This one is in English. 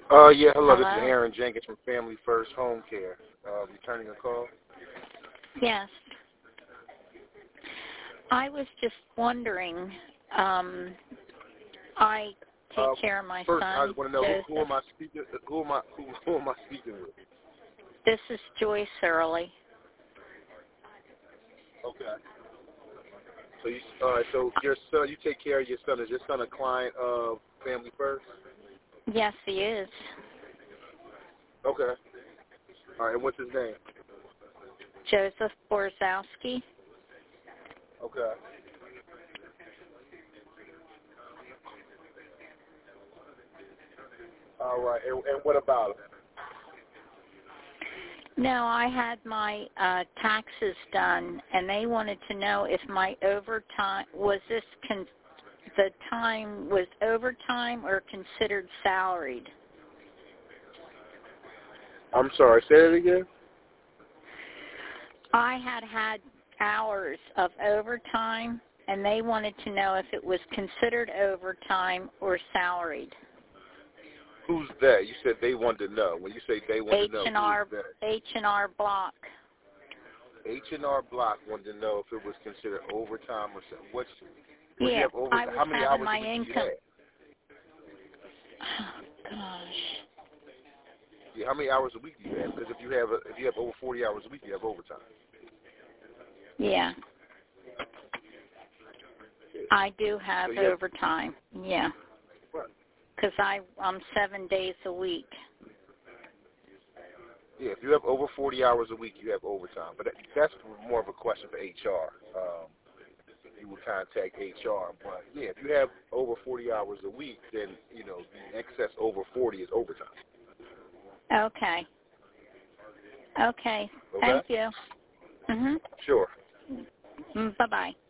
Yeah, hello. This is Hello? Aaron Jenkins from Family First Home Care. Returning a call. Yes. I was just wondering, I take care of my First, son, I just want to know Joseph. who am I speaking? Who am I speaking with? This is Joyce Early. Okay. So you, so your son, you take care of your son. Is your son a client of Family First? Yes, he is. Okay. All right. And what's his name? Joseph Borzowski. Okay. All right. And what about him? No, I had my taxes done, and they wanted to know if my overtime the time was overtime or considered salaried. I'm sorry. Say it again. I had hours of overtime, and they wanted to know if it was considered overtime or salaried. Who's that? You said they wanted to know. When you say they wanted to know, who's that? H&R Block. H&R Block wanted to know if it was considered overtime or something. What's Yeah, you have over, I was how many having hours my a week income. do you have? Oh, gosh. Yeah, how many hours a week do you have? Because if you have over 40 hours a week, you have overtime. Yeah. I do have So overtime. Yeah. What? Because I'm 7 days a week. Yeah, if you have over 40 hours a week, you have overtime. But that's more of a question for HR. You would contact HR. But yeah, if you have over 40 hours a week, then the excess over 40 is overtime. Okay. Okay. Okay. Thank you. Sure. Bye-bye.